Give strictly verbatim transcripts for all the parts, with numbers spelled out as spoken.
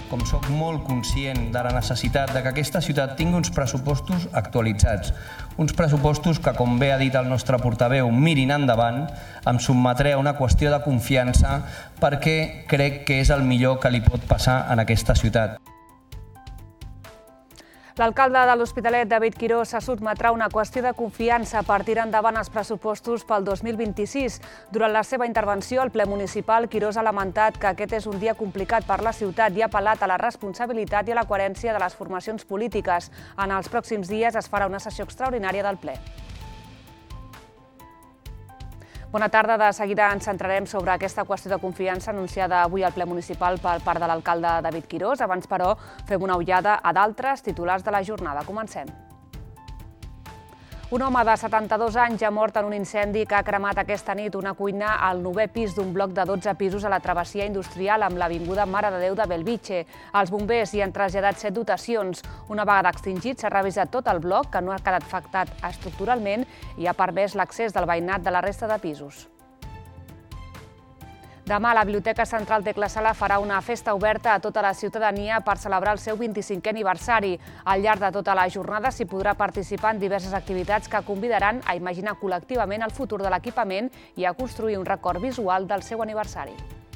com soc molt conscient de la necessitat de que aquesta ciutat tingui uns pressupostos actualitzats, uns pressupostos que, com bé ha dit el nostre portaveu, mirin endavant, em sotmetré a una qüestió de confiança perquè crec que és el millor que li pot passar en aquesta ciutat. L'alcalde de l'Hospitalet, David Quirós, se sotmetrà a una qüestió de confiança per tirar endavant els pressupostos pel dos mil vint-i-sis. Durant la seva intervenció al ple municipal, Quirós ha lamentat que aquest és un dia complicat per la ciutat i ha apel·lat a la responsabilitat i a la coherència de les formacions polítiques. En els pròxims dies es farà una sessió extraordinària del ple. Bona tarda. De seguida ens centrarem sobre aquesta qüestió de confiança anunciada avui al ple municipal per part de l'alcalde David Quirós. Abans, però, fem una ullada a d'altres titulars de la jornada. Comencem. Un home de setanta-dos anys ha mort en un incendi que ha cremat aquesta nit una cuina al novè pis d'un bloc de dotze pisos a la travessia industrial amb l'avinguda Mare de Déu de Bellvitge. Els bombers hi han traslladat set dotacions. Una vegada extingit, s'ha revisat tot el bloc, que no ha quedat afectat estructuralment i ha permès l'accés del veïnat de la resta de pisos. Demà la Biblioteca Central Tecla Sala farà una festa oberta a tota la ciutadania per celebrar el seu vint-i-cinquè aniversari. Al llarg de tota la jornada s'hi podrà participar en diverses activitats que convidaran a imaginar col·lectivament el futur de l'equipament i a construir un record visual del seu aniversari.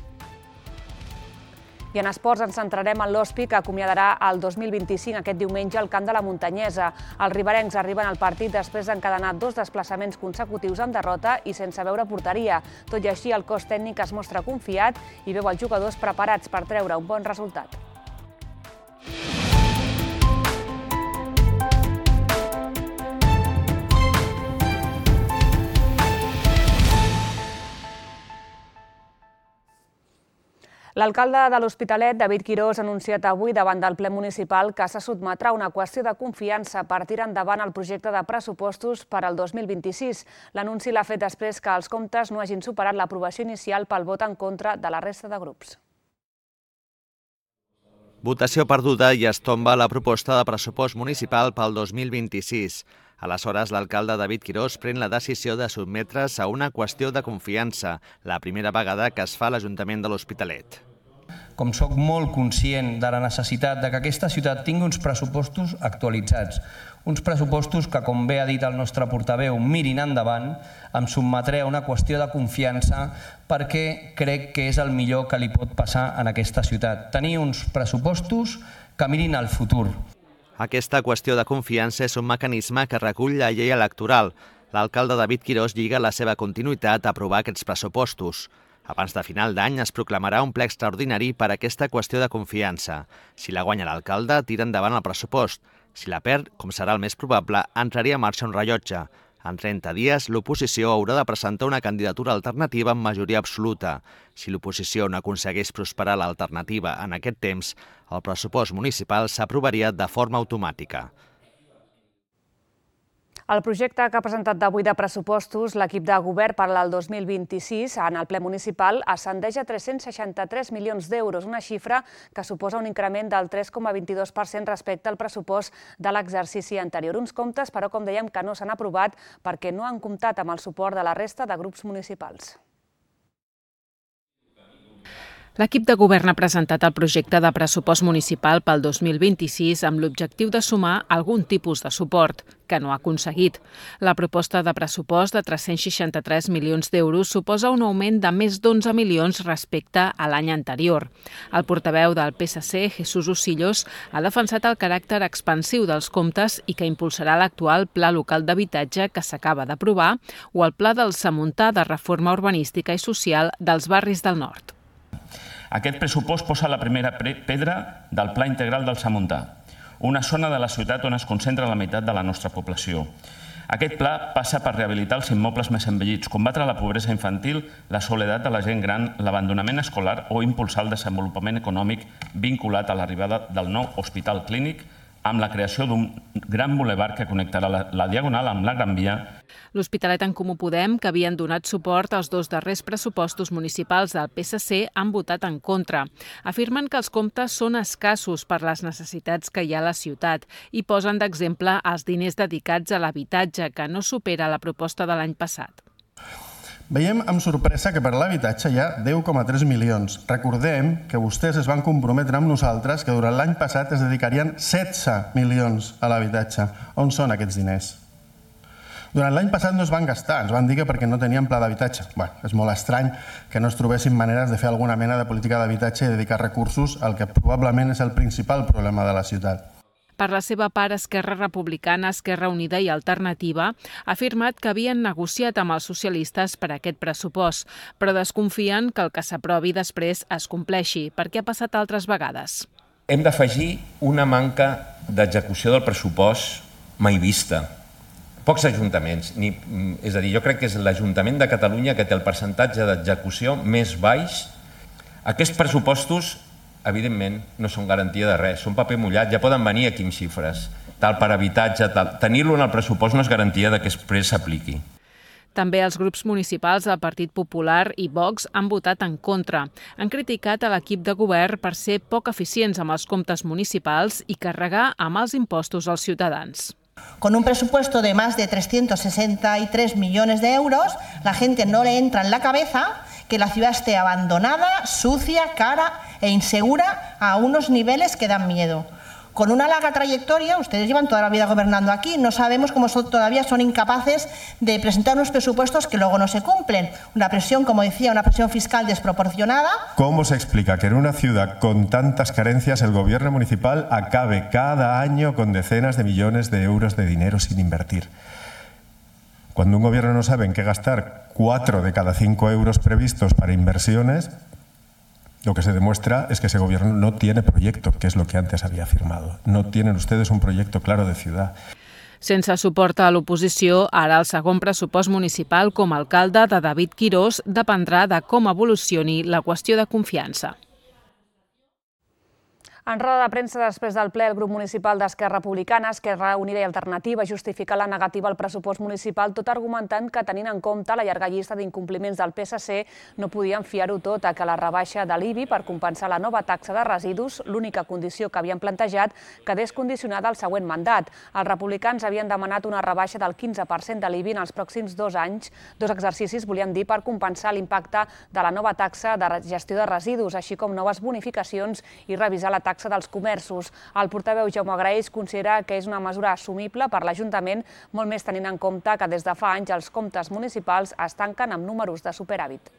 I en esports ens centrarem en l'Hospi, que acomiadarà el dos mil vint-i-cinc aquest diumenge al camp de la Muntanyesa. Els riberencs arriben al partit després d'encadenar dos desplaçaments consecutius amb derrota i sense veure porteria. Tot i així, el cos tècnic es mostra confiat i veu els jugadors preparats per treure un bon resultat. L'alcalde de l'Hospitalet, David Quirós, ha anunciat avui davant del ple municipal que se sotmetrà a una qüestió de confiança per tirar endavant el projecte de pressupostos per al dos mil vint-i-sis. L'anunci l'ha fet després que els comptes no hagin superat l'aprovació inicial pel vot en contra de la resta de grups. Votació perduda i es tomba la proposta de pressupost municipal pel dos mil vint-i-sis. Aleshores, l'alcalde David Quirós pren la decisió de sotmetre's a una qüestió de confiança, la primera vegada que es fa a l'Ajuntament de l'Hospitalet. Com soc molt conscient de la necessitat de que aquesta ciutat tingui uns pressupostos actualitzats, uns pressupostos que, com bé ha dit el nostre portaveu, mirin endavant, em sotmetré a una qüestió de confiança perquè crec que és el millor que li pot passar en aquesta ciutat. Tenir uns pressupostos que mirin al futur. Aquesta qüestió de confiança és un mecanisme que recull la llei electoral. L'alcalde David Quirós lliga la seva continuïtat a aprovar aquests pressupostos. Abans de final d'any es proclamarà un ple extraordinari per a aquesta qüestió de confiança. Si la guanya l'alcalde, tira endavant el pressupost. Si la perd, com serà el més probable, entraria en marxa un rellotge. En trenta dies, l'oposició haurà de presentar una candidatura alternativa amb majoria absoluta. Si l'oposició no aconsegueix prosperar l'alternativa en aquest temps, el pressupost municipal s'aprovaria de forma automàtica. El projecte que ha presentat d'avui de pressupostos l'equip de govern per al dos mil vint-i-sis en el ple municipal ascendeix a tres-cents seixanta-tres milions d'euros, una xifra que suposa un increment del tres coma vint-i-dos per cent respecte al pressupost de l'exercici anterior. Uns comptes, però, com dèiem, que no s'han aprovat perquè no han comptat amb el suport de la resta de grups municipals. L'equip de govern ha presentat el projecte de pressupost municipal pel dos mil vint-i-sis amb l'objectiu de sumar algun tipus de suport, que no ha aconseguit. La proposta de pressupost de tres-cents seixanta-tres milions d'euros suposa un augment de més d'onze milions respecte a l'any anterior. El portaveu del P S C, Jesús Osillos, ha defensat el caràcter expansiu dels comptes i que impulsarà l'actual Pla Local d'Habitatge que s'acaba d'aprovar o el Pla del Samontà de reforma urbanística i social dels barris del nord. Aquest pressupost posa la primera pedra del Pla Integral del Samontà, una zona de la ciutat on es concentra la meitat de la nostra població. Aquest pla passa per rehabilitar els immobles més envellits, combatre la pobresa infantil, la soledat de la gent gran, l'abandonament escolar o impulsar el desenvolupament econòmic vinculat a l'arribada del nou hospital clínic amb la creació d'un gran bulevard que connectarà la, la Diagonal amb la Gran Via. L'Hospitalet en Comú Podem, que havien donat suport als dos darrers pressupostos municipals del P S C, han votat en contra. Afirmen que els comptes són escassos per les necessitats que hi ha a la ciutat i posen d'exemple els diners dedicats a l'habitatge, que no supera la proposta de l'any passat. Veiem amb sorpresa que per l'habitatge hi ha deu coma tres milions. Recordem que vostès es van comprometre amb nosaltres que durant l'any passat es dedicarien setze milions a l'habitatge. On són aquests diners? Durant l'any passat no es van gastar, ens van dir que perquè no tenien pla d'habitatge. Bé, és molt estrany que no es trobessin maneres de fer alguna mena de política d'habitatge i dedicar recursos al que probablement és el principal problema de la ciutat. Per la seva part, Esquerra Republicana, Esquerra Unida i Alternativa ha afirmat que havien negociat amb els socialistes per aquest pressupost, però desconfien que el que s'aprovi després es compleixi, perquè ha passat altres vegades. Hem d'afegir una manca d'execució del pressupost mai vista. Pocs ajuntaments, ni, és a dir, jo crec que és l'Ajuntament de Catalunya que té el percentatge d'execució més baix. Aquests pressupostos, evidentment, no són garantia de res, són paper mullat, ja poden venir aquí amb xifres, tal per habitatge, tal. Tenir-lo en el pressupost no és garantia de que després s'apliqui. També els grups municipals del Partit Popular i Vox han votat en contra. Han criticat a l'equip de govern per ser poc eficients amb els comptes municipals i carregar amb els impostos als ciutadans. Con un presupuesto de más de trescientos sesenta y tres millones de euros, la gente no le entra en la cabeza que la ciudad esté abandonada, sucia, cara e insegura a unos niveles que dan miedo. Con una larga trayectoria, ustedes llevan toda la vida gobernando aquí, no sabemos cómo son, todavía son incapaces de presentar unos presupuestos que luego no se cumplen. Una presión, como decía, una presión fiscal desproporcionada. ¿Cómo se explica que en una ciudad con tantas carencias el gobierno municipal acabe cada año con decenas de millones de euros de dinero sin invertir? Cuando un gobierno no sabe en qué gastar cuatro de cada cinco euros previstos para inversiones, lo que se demuestra es que ese gobierno no tiene proyecto, que es lo que antes había afirmado. No tienen ustedes un proyecto claro de ciudad. Sense suport a l'oposició, ara el segon pressupost municipal com a alcalde de David Quirós dependrà de com evolucioni la qüestió de confiança. En roda de premsa després del ple, el grup municipal d'Esquerra Republicana, Esquerra Unida i Alternativa justifica la negativa al pressupost municipal, tot argumentant que, tenint en compte la llarga llista d'incompliments del P S C, no podien fiar-ho tot a que la rebaixa de l'I B I per compensar la nova taxa de residus, l'única condició que havien plantejat, quedés condicionada al següent mandat. Els republicans havien demanat una rebaixa del quinze per cent de l'I B I en els pròxims dos anys, dos exercicis, volien dir, per compensar l'impacte de la nova taxa de gestió de residus, així com noves bonificacions i revisar la taxa taxa dels comerços. El portaveu Jaume Graells considera que és una mesura assumible per l'Ajuntament, molt més tenint en compte que des de fa anys els comptes municipals es tanquen amb números de superàvit.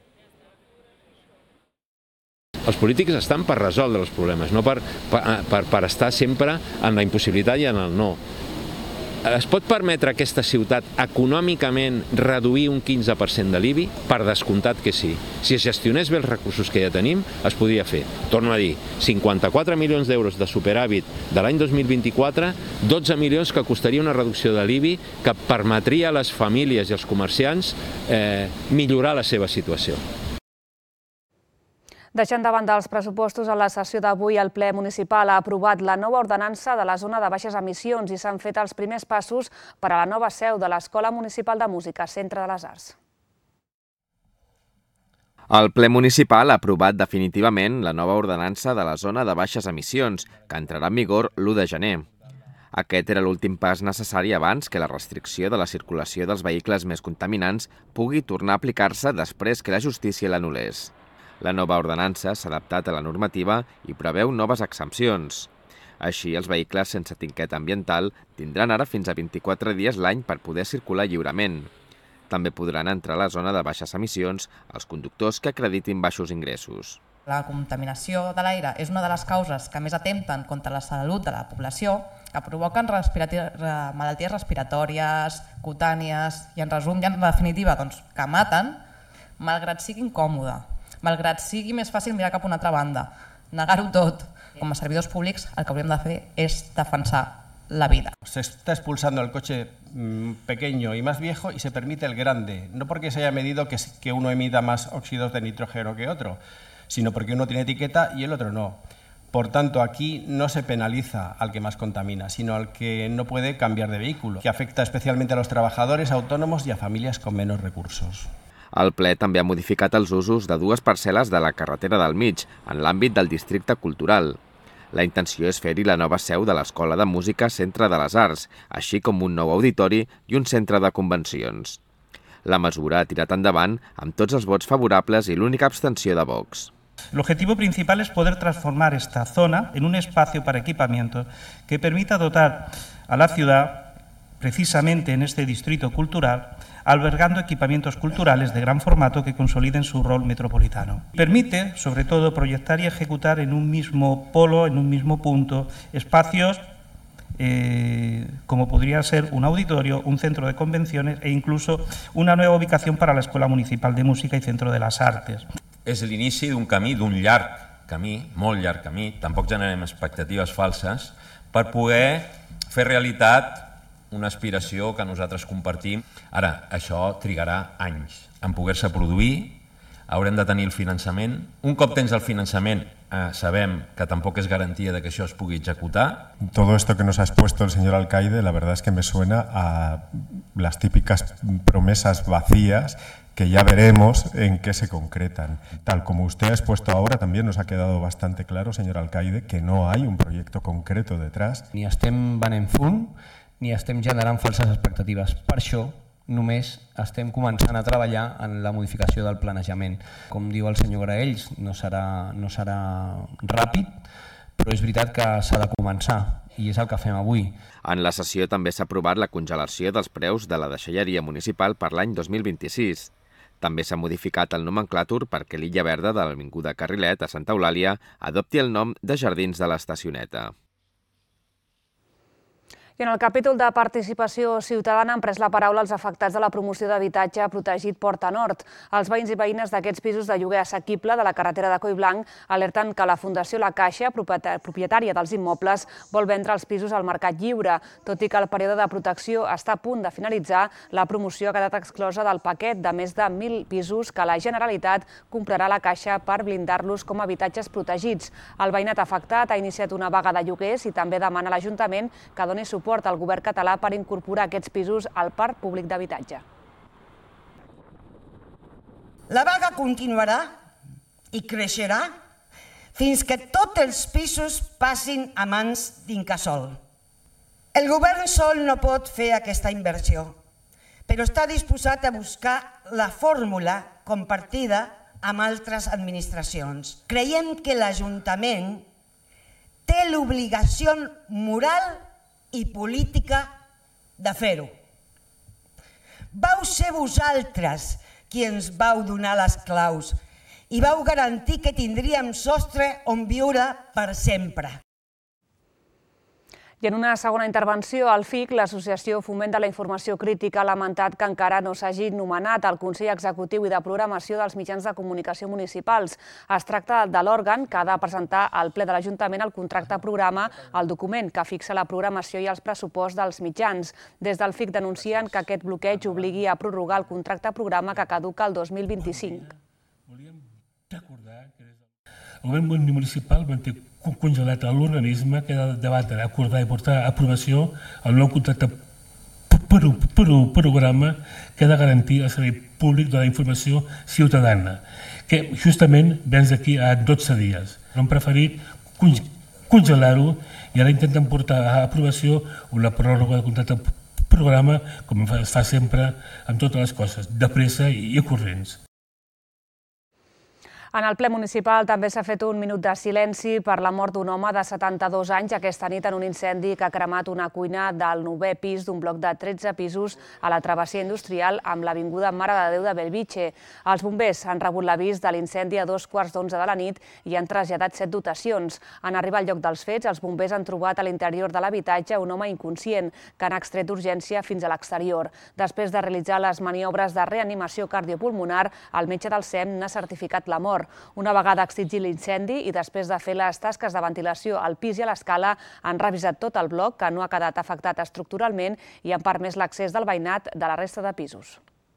Els polítics estan per resoldre els problemes, no per, per, per estar sempre en la impossibilitat i en el no. Es pot permetre a aquesta ciutat econòmicament reduir un quinze per cent de l'I B I? Per descomptat que sí. Si es gestionés bé els recursos que ja tenim, es podria fer. Torno a dir, cinquanta-quatre milions d'euros de superàvit de l'any dos mil vint-i-quatre, dotze milions que costaria una reducció de l'I B I que permetria a les famílies i als comerciants eh, millorar la seva situació. Deixant de banda els pressupostos, a la sessió d'avui el ple municipal ha aprovat la nova ordenança de la zona de baixes emissions i s'han fet els primers passos per a la nova seu de l'Escola Municipal de Música, Centre de les Arts. El ple municipal ha aprovat definitivament la nova ordenança de la zona de baixes emissions, que entrarà en vigor l'u de gener. Aquest era l'últim pas necessari abans que la restricció de la circulació dels vehicles més contaminants pugui tornar a aplicar-se després que la justícia l'anul·lés. La nova ordenança s'ha adaptat a la normativa i preveu noves exempcions. Així, els vehicles sense etiqueta ambiental tindran ara fins a vint-i-quatre dies l'any per poder circular lliurement. També podran entrar a la zona de baixes emissions els conductors que acreditin baixos ingressos. La contaminació de l'aire és una de les causes que més atempten contra la salut de la població, que provoquen malalties respiratòries, cutànies i, en resum, i en definitiva, doncs, que maten, malgrat sigui incòmode. Malgrat sigui més fàcil mirar cap a una altra banda, negar-ho tot. Com a servidors públics el que hauríem de fer és defensar la vida. Se está expulsando el coche pequeño y más viejo y se permite el grande, no porque se haya medido que, que uno emita más óxidos de nitrógeno que otro, sino porque uno tiene etiqueta y el otro no. Por tanto, aquí no se penaliza al que más contamina, sino al que no puede cambiar de vehículo, que afecta especialmente a los trabajadores autónomos y a familias con menos recursos. El ple també ha modificat els usos de dues parcel·les de la carretera del mig, en l'àmbit del districte cultural. La intenció és fer-hi la nova seu de l'Escola de Música Centre de les Arts, així com un nou auditori i un centre de convencions. La mesura ha tirat endavant amb tots els vots favorables i l'única abstenció de Vox. El objetivo principal es poder transformar esta zona en un espacio para equipamiento que permita dotar a la ciudad, precisamente en este distrito cultural, albergando equipamientos culturales de gran formato que consoliden su rol metropolitano. Permite, sobre todo, proyectar y ejecutar en un mismo polo, en un mismo punto, espacios eh, como podría ser un auditorio, un centro de convenciones e incluso una nueva ubicación para la Escuela Municipal de Música y Centro de las Artes. És l'inici d'un camí, d'un llarg camí, molt llarg camí, tampoc generem expectatives falses, per poder fer realitat una aspiració que nosaltres compartim. Ara, això trigarà anys en poder-se produir, haurem de tenir el finançament. Un cop tens el finançament, eh, sabem que tampoc és garantia de que això es pugui executar. Todo esto que nos ha expuesto el señor alcaide, la verdad es que me suena a las típicas promesas vacías que ya veremos en qué se concretan. Tal como usted ha expuesto ahora, también nos ha quedado bastante claro, señor alcaide, que no hay un proyecto concreto detrás. Ni estem venent fum, ni estem generant falses expectatives. Per això, només estem començant a treballar en la modificació del planejament. Com diu el senyor Graells, no serà, no serà ràpid, però és veritat que s'ha de començar i és el que fem avui. En la sessió també s'ha aprovat la congelació dels preus de la deixalleria municipal per l'any dos mil vint-i-sis. També s'ha modificat el nomenclàtor perquè l'illa verda de l'avinguda Carrilet a Santa Eulàlia adopti el nom de Jardins de l'Estacioneta. I en el capítol de participació ciutadana han pres la paraula els afectats de la promoció d'habitatge protegit Porta Nord. Els veïns i veïnes d'aquests pisos de lloguer assequible de la carretera de Collblanc alerten que la Fundació La Caixa, propietària dels immobles, vol vendre els pisos al mercat lliure. Tot i que el període de protecció està a punt de finalitzar, la promoció ha quedat exclosa del paquet de més de mil pisos que la Generalitat comprarà a La Caixa per blindar-los com a habitatges protegits. El veïnat afectat ha iniciat una vaga de lloguers i també demana a l'Ajuntament que doni suport al govern català per incorporar aquests pisos al parc públic d'habitatge. La vaga continuarà i creixerà fins que tots els pisos passin a mans d'Incasòl. El govern sol no pot fer aquesta inversió, però està disposat a buscar la fórmula compartida amb altres administracions. Creiem que l'Ajuntament té l'obligació moral i política de fer-ho. Vau ser vosaltres qui ens vau donar les claus i vau garantir que tindríem sostre on viure per sempre. I en una segona intervenció, al F I C, l'Associació Foment de la Informació Crítica ha lamentat que encara no s'hagi nomenat el Consell Executiu i de Programació dels mitjans de comunicació municipals. Es tracta de l'òrgan que ha de presentar al ple de l'Ajuntament el contracte programa, el document que fixa la programació i els pressuposts dels mitjans. Des del F I C denuncien que aquest bloqueig obligui a prorrogar el contracte programa que caduca el dos mil vint-i-cinc. Volíem recordar que el govern municipal manté congelat l'organisme que ha de debatre, acordar i portar a aprovació el nou contracte programa que ha de garantir el servei públic de la informació ciutadana, que justament vens aquí a dotze dies. Hem preferit congelar-ho i ara intenten portar a aprovació una pròrroga de contracte programa, com es fa sempre amb totes les coses, de pressa i corrents. En el ple municipal també s'ha fet un minut de silenci per la mort d'un home de setanta-dos anys aquesta nit en un incendi que ha cremat una cuina del novè pis d'un bloc de tretze pisos a la travessia industrial amb l'avinguda Mare de Déu de Bellvitge. Els bombers han rebut l'avís de l'incendi a dos quarts d'onze de la nit i han traslladat set dotacions. En arribar al lloc dels fets, els bombers han trobat a l'interior de l'habitatge un home inconscient que han extret d'urgència fins a l'exterior. Després de realitzar les maniobres de reanimació cardiopulmonar, el metge del S E M n'ha certificat la mort. Una vegada extingit l'incendi i després de fer les tasques de ventilació al pis i a l'escala, han revisat tot el bloc, que no ha quedat afectat estructuralment, i han permès l'accés del veïnat de la resta de pisos.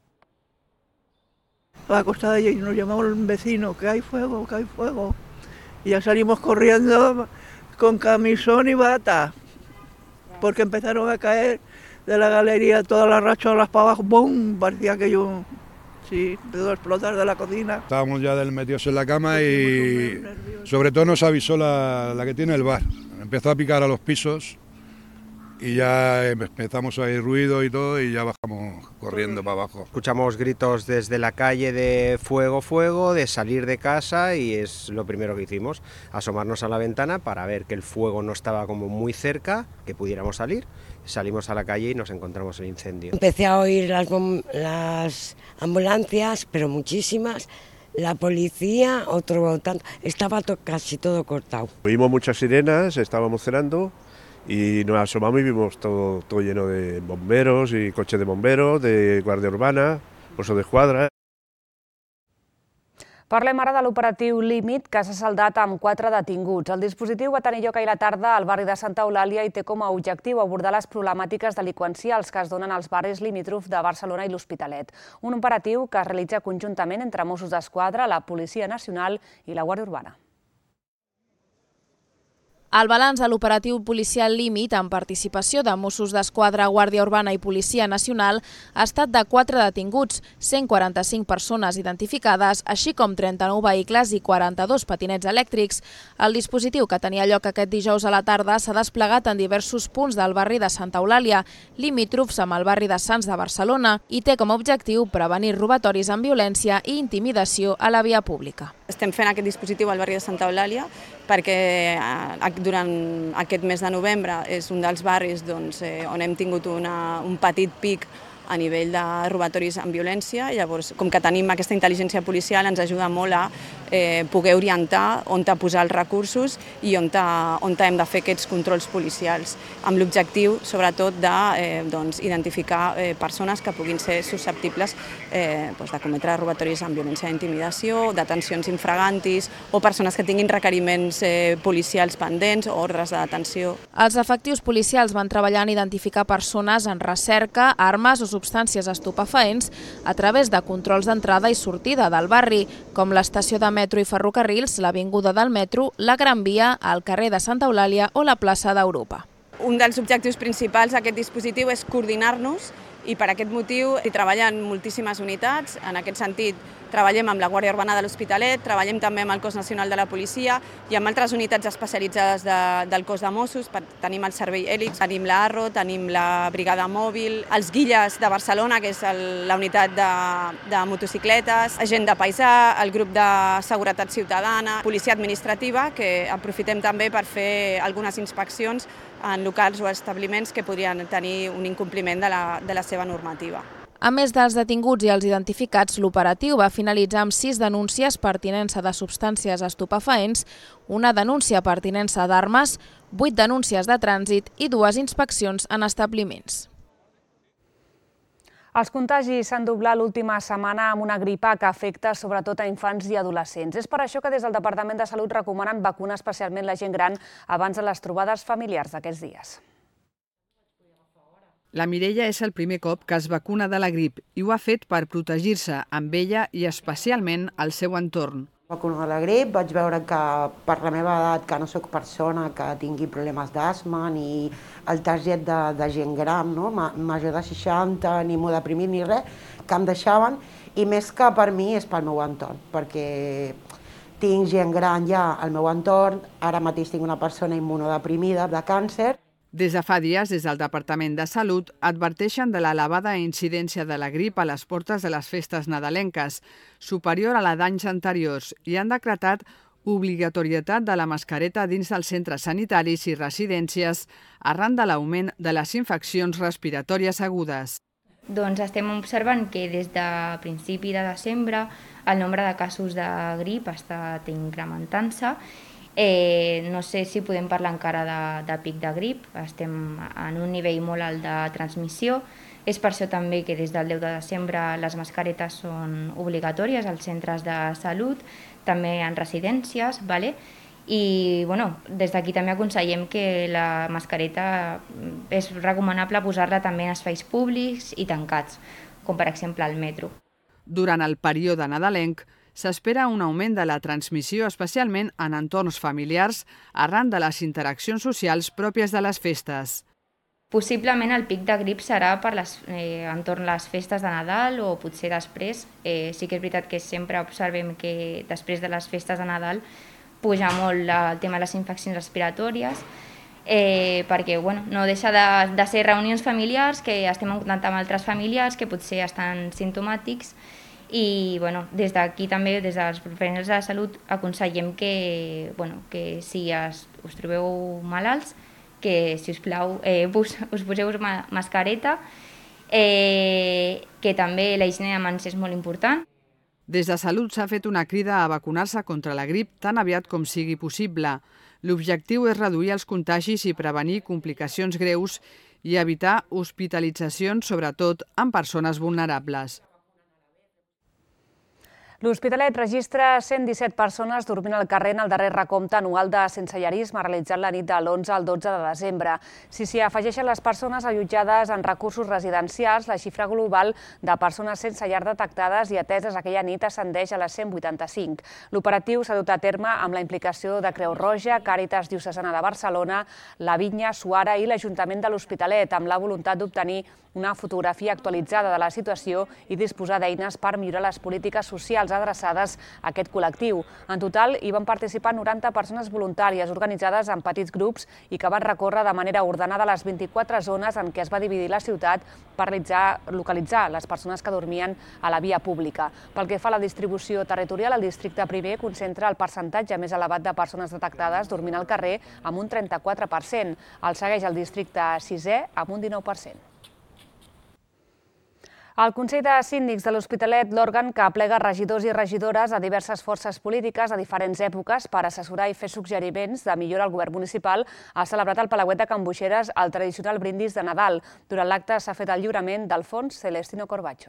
A la costa de allí nos llamó un vecino, que hay fuego, que hay fuego. Y ya salimos corriendo con camisón y bata, porque empezaron a caer de la galería todas las racholas para abajo, ¡bum! Parecía que yo... Sí, empezó a explotar de la cocina. Estábamos ya metidos en la cama y sobre todo nos avisó la, la que tiene el bar. Empezó a picar a los pisos y ya empezamos a oír ruido y todo y ya bajamos corriendo para abajo. Escuchamos gritos desde la calle de fuego, fuego, de salir de casa y es lo primero que hicimos, asomarnos a la ventana para ver que el fuego no estaba como muy cerca, que pudiéramos salir. Salimos a la calle y nos encontramos el incendio. Empecé a oír las, las ambulancias, pero muchísimas. La policía, otro tanto, estaba to, casi todo cortado. Oímos muchas sirenas, estábamos cenando y nos asomamos y vimos todo, todo lleno de bomberos y coches de bomberos, de guardia urbana, Mossos d'Esquadra. Parlem ara de l'operatiu Límit, que s'ha saldat amb quatre detinguts. El dispositiu va tenir lloc ahir a la tarda al barri de Santa Eulàlia i té com a objectiu abordar les problemàtiques delinqüencials que es donen als barris limítrofs de Barcelona i l'Hospitalet. Un operatiu que es realitza conjuntament entre Mossos d'Esquadra, la Policia Nacional i la Guàrdia Urbana. El balanç de l'operatiu policial Límit, amb participació de Mossos d'Esquadra, Guàrdia Urbana i Policia Nacional, ha estat de quatre detinguts, cent quaranta-cinc persones identificades, així com trenta-nou vehicles i quaranta-dos patinets elèctrics. El dispositiu, que tenia lloc aquest dijous a la tarda, s'ha desplegat en diversos punts del barri de Santa Eulàlia, limítrofs amb el barri de Sants de Barcelona, i té com a objectiu prevenir robatoris amb violència i intimidació a la via pública. Estem fent aquest dispositiu al barri de Santa Eulàlia perquè durant aquest mes de novembre és un dels barris on hem tingut un petit pic a nivell de robatoris amb violència. Llavors, com que tenim aquesta intel·ligència policial, ens ajuda molt a poder orientar on posar els recursos i on hem de fer aquests controls policials, amb l'objectiu, sobretot, d'identificar persones que puguin ser susceptibles de cometre robatoris amb violència d'intimidació, detencions infragantis o persones que tinguin requeriments policials pendents o ordres de detenció. Els efectius policials van treballar en identificar persones en recerca, armes o substàncies estupefaents a través de controls d'entrada i sortida del barri, com l'estació de metro i ferrocarrils, l'avinguda del metro, la Gran Via, el carrer de Santa Eulàlia o la plaça d'Europa. Un dels objectius principals d'aquest dispositiu és coordinar-nos i per aquest motiu hi treballen moltíssimes unitats. En aquest sentit, treballem amb la Guàrdia Urbana de l'Hospitalet, treballem també amb el Cos Nacional de la Policia i amb altres unitats especialitzades del cos de Mossos. Tenim el Servei Hèlix, tenim l'Arro, tenim la Brigada Mòbil, els Guilles de Barcelona, que és la unitat de motocicletes, gent de paisà, el grup de seguretat ciutadana, policia administrativa, que aprofitem també per fer algunes inspeccions en locals o establiments que podrien tenir un incompliment de la, de la seva normativa. A més dels detinguts i els identificats, l'operatiu va finalitzar amb sis denúncies per tinença de substàncies estupefaents, una denúncia per tinença d'armes, vuit denúncies de trànsit i dues inspeccions en establiments. Els contagis s'han doblat l'última setmana amb una gripa que afecta sobretot a infants i adolescents. És per això que des del Departament de Salut recomanen vacunar especialment la gent gran abans de les trobades familiars d'aquests dies. La Mireia és el primer cop que es vacuna de la grip i ho ha fet per protegir-se amb ella i especialment al seu entorn. Vacuna de la grip, vaig veure que per la meva edat, que no sóc persona que tingui problemes d'asma ni el target de, de gent gran, no? Major de seixanta, ni immunodeprimit ni res, que em deixaven, i més que per mi és pel meu entorn, perquè tinc gent gran ja al meu entorn, ara mateix tinc una persona immunodeprimida de càncer. Des de fa dies, des del Departament de Salut, adverteixen de l'elevada incidència de la grip a les portes de les festes nadalenques, superior a la d'anys anteriors, i han decretat obligatorietat de la mascareta dins dels centres sanitaris i residències arran de l'augment de les infeccions respiratòries agudes. Doncs estem observant que des de principi de desembre el nombre de casos de grip ha estat incrementant-se. Eh, no sé si podem parlar encara de, de pic de grip, estem en un nivell molt alt de transmissió. És per això també que des del deu de desembre les mascaretes són obligatòries als centres de salut, també en residències, vale? I bueno, des d'aquí també aconsellem que la mascareta és recomanable posar-la també en espais públics i tancats, com per exemple al metro. Durant el període nadalenc, s'espera un augment de la transmissió, especialment en entorns familiars, arran de les interaccions socials pròpies de les festes. Possiblement el pic de grip serà per les, eh, entorn les festes de Nadal o potser després. Eh, sí que és veritat que sempre observem que després de les festes de Nadal puja molt el tema de les infeccions respiratòries eh, perquè bueno, no deixa de, de ser reunions familiars, que estem en contacte amb altres familiars que potser estan simptomàtics, i bueno, des d'aquí també, des dels professionals de la salut, aconsellem que, bueno, que si es, us trobeu malalts, que si us plau eh, us, us poseu ma mascareta, eh, que també la higiene de mans és molt important. Des de Salut s'ha fet una crida a vacunar-se contra la grip tan aviat com sigui possible. L'objectiu és reduir els contagis i prevenir complicacions greus i evitar hospitalitzacions, sobretot en persones vulnerables. L'Hospitalet registra cent disset persones dormint al carrer en el darrer recompte anual de sensellarisme realitzat la nit de l'onze al dotze de desembre. Si s'hi afegeixen les persones allotjades en recursos residencials, la xifra global de persones sense llar detectades i ateses aquella nit ascendeix a les cent vuitanta-cinc. L'operatiu s'ha dut a terme amb la implicació de Creu Roja, Càritas Diocesana de Barcelona, la Vinya, Suara i l'Ajuntament de l'Hospitalet, amb la voluntat d'obtenir una fotografia actualitzada de la situació i disposar d'eines per millorar les polítiques socials adreçades a aquest col·lectiu. En total, hi van participar noranta persones voluntàries organitzades en petits grups i que van recórrer de manera ordenada les vint-i-quatre zones en què es va dividir la ciutat per localitzar les persones que dormien a la via pública. Pel que fa a la distribució territorial, el districte primer concentra el percentatge més elevat de persones detectades dormint al carrer amb un trenta-quatre per cent. El segueix el districte sisè amb un dinou per cent. El Consell de Síndics de l'Hospitalet, l'òrgan que aplega regidors i regidores de diverses forces polítiques a diferents èpoques per assessorar i fer suggeriments de millora al govern municipal, ha celebrat al Palauet de Can Boixeres el tradicional brindis de Nadal. Durant l'acte s'ha fet el lliurament del fons Celestino Corbacho.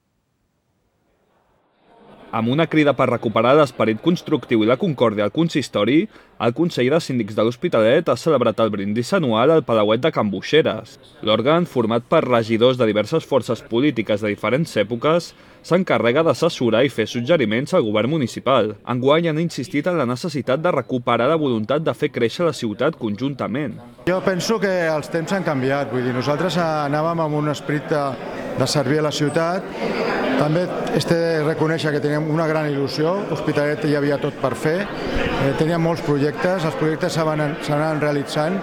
Amb una crida per recuperar l'esperit constructiu i la concòrdia al consistori, el Consell de Síndics de l'Hospitalet ha celebrat el brindis anual al Palauet de Can Boixeres. L'òrgan, format per regidors de diverses forces polítiques de diferents èpoques, s'encarrega d'assessorar i fer suggeriments al govern municipal. Enguany han insistit en la necessitat de recuperar la voluntat de fer créixer la ciutat conjuntament. Jo penso que els temps han canviat, vull dir, nosaltres anàvem amb un esperit de, de servir a la ciutat. També és de reconèixer que teníem una gran il·lusió, l'Hospitalet hi havia tot per fer, eh, teníem molts projectes, els projectes s'anaven realitzant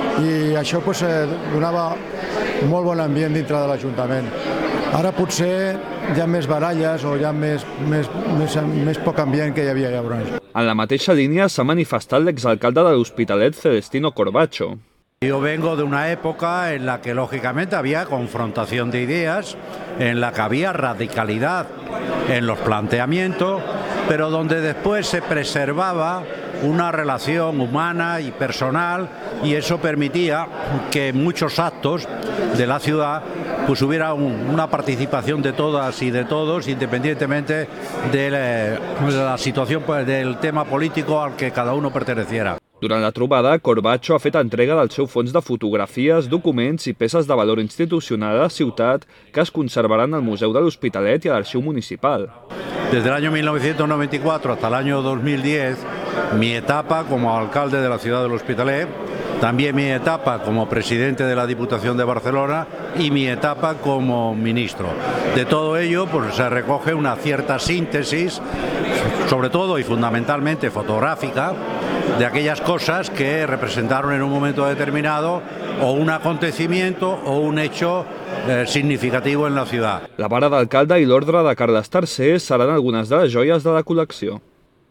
i això pues, eh, donava un molt bon ambient dintre de l'Ajuntament. Ara potser hi ha més baralles o hi ha més, més, més, més poc ambient que hi havia llavors. En la mateixa línia s'ha manifestat l'exalcalde de l'Hospitalet, Celestino Corbacho. Yo vengo de una época en la que lógicamente había confrontación de ideas, en la que había radicalidad en los planteamientos, pero donde después se preservaba una relación humana y personal y eso permitía que en muchos actos de la ciudad pues hubiera un, una participación de todas y de todos independientemente de la, de la situación, del tema político al que cada uno perteneciera. Durant la trobada, Corbacho ha fet entrega del seu fons de fotografies, documents i peces de valor institucional a la ciutat que es conservaran al Museu de l'Hospitalet i a l'Arxiu Municipal. Desde el año mil novecientos noventa y cuatro hasta el año dos mil diez, mi etapa como alcalde de la ciudad del Hospitalet, también mi etapa como presidente de la Diputación de Barcelona y mi etapa como ministro. De todo ello pues, se recoge una cierta síntesis, sobre todo y fundamentalmente fotográfica, de aquellas cosas que representaron en un momento determinado o un acontecimiento o un hecho eh, significativo en la ciudad. La vara d'alcalde i l'ordre de Carles tercer seran algunes de les joies de la col·lecció.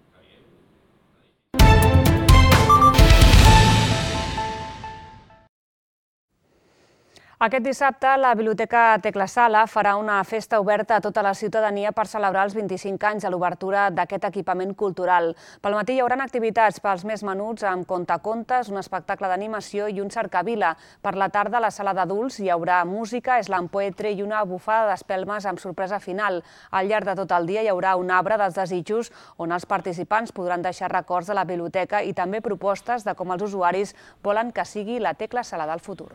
Aquest dissabte, la Biblioteca Tecla Sala farà una festa oberta a tota la ciutadania per celebrar els vint-i-cinc anys de l'obertura d'aquest equipament cultural. Pel matí hi haurà activitats pels més menuts amb contacontes, un espectacle d'animació i un cercavila. Per la tarda, a la sala d'adults hi haurà música, slam poetry i una bufada d'espelmes amb sorpresa final. Al llarg de tot el dia hi haurà un arbre dels desitjos on els participants podran deixar records de la biblioteca i també propostes de com els usuaris volen que sigui la Tecla Sala del futur.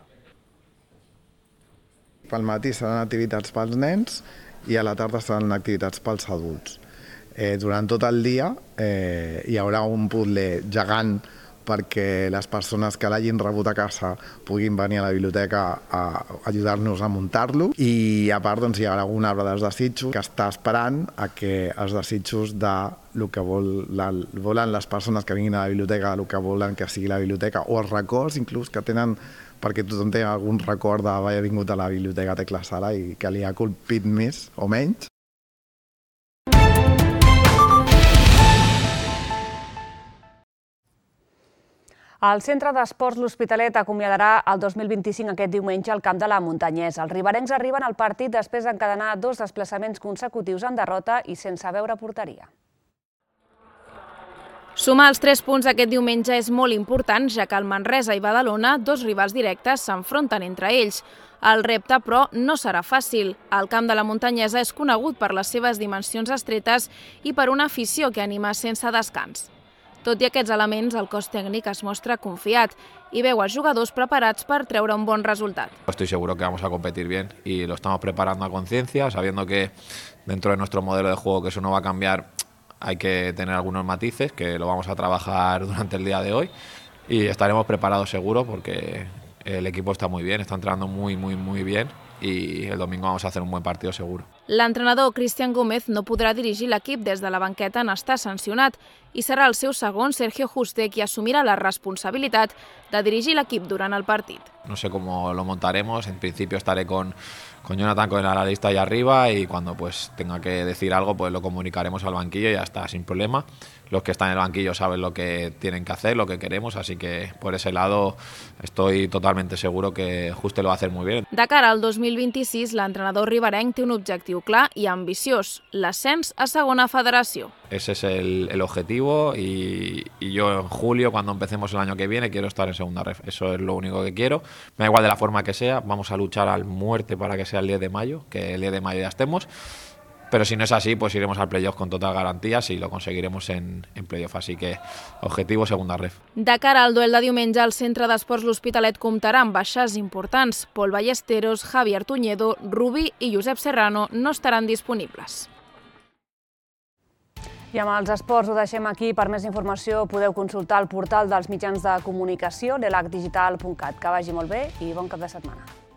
Pel matí seran activitats pels nens i a la tarda seran activitats pels adults. Eh, durant tot el dia eh, hi haurà un puzzle gegant perquè les persones que l'hagin rebut a casa puguin venir a la biblioteca a ajudar-nos a muntar-lo, i a part doncs, hi ha algun arbre dels desitjos que està esperant a que els desitjos de el que vol, la, volen les persones que vinguin a la biblioteca, el que volen que sigui la biblioteca, o els records inclús que tenen, perquè tothom té algun record d'haver vingut a la biblioteca Tecla Sala i que li ha colpit més o menys. El Centre d'Esports L'Hospitalet acomiadarà el dos mil vint-i-cinc aquest diumenge al camp de la Muntanyesa. Els riberencs arriben al partit després d'encadenar dos desplaçaments consecutius en derrota i sense veure porteria. Sumar els tres punts aquest diumenge és molt important, ja que el Manresa i Badalona, dos rivals directes, s'enfronten entre ells. El repte, però, no serà fàcil. El camp de la Muntanyesa és conegut per les seves dimensions estretes i per una afició que anima sense descans. Tot i aquests elements, el cos tècnic es mostra confiat y veo a jugadors preparats per treure un bon resultat. Estoy seguro que vamos a competir bien y lo estamos preparando a conciencia, sabiendo que dentro de nuestro modelo de juego, que eso no va a cambiar, hay que tener algunos matices, que lo vamos a trabajar durante el día de hoy y estaremos preparados seguro porque el equipo está muy bien, está entrenando muy, muy, muy bien y el domingo vamos a hacer un buen partido seguro. L'entrenador Cristian Gómez no podrà dirigir l'equip des de la banqueta en estar sancionat i serà el seu segon, Sergio Juste, qui assumirà la responsabilitat de dirigir l'equip durant el partit. No sé cómo lo montaremos, en principio estaré con, con Jonathan, con el analista ahí arriba, y cuando pues tenga que decir algo pues lo comunicaremos al banquillo y ya está, sin problema. Los que están en el banquillo saben lo que tienen que hacer, lo que queremos, así que por ese lado estoy totalmente seguro que Juste lo va a hacer muy bien. De cara al dos mil vint-i-sis, l'entrenador riberenc té un objectiu clar i ambiciós, l'ascens a segona federació. Ese es el, el objetivo y, y yo en julio, cuando empecemos el año que viene, quiero estar en segunda ref. Eso es lo único que quiero. Me da igual de la forma que sea, vamos a luchar al muerte para que sea el diez de mayo, que el diez de mayo ya estemos. Pero si no es así, pues iremos al playoff con total garantías y lo conseguiremos en, en playoff. Así que objetivo segunda ref. De cara al duel de diumenge, el Centre d'Esports L'Hospitalet comptarà amb baixes importants. Pol Ballesteros, Javier Tuñedo, Rubí i Josep Serrano no estaran disponibles. I amb els esports ho deixem aquí. Per més informació podeu consultar el portal dels mitjans de comunicació, l'elac digital punt cat. Que vagi molt bé i bon cap de setmana.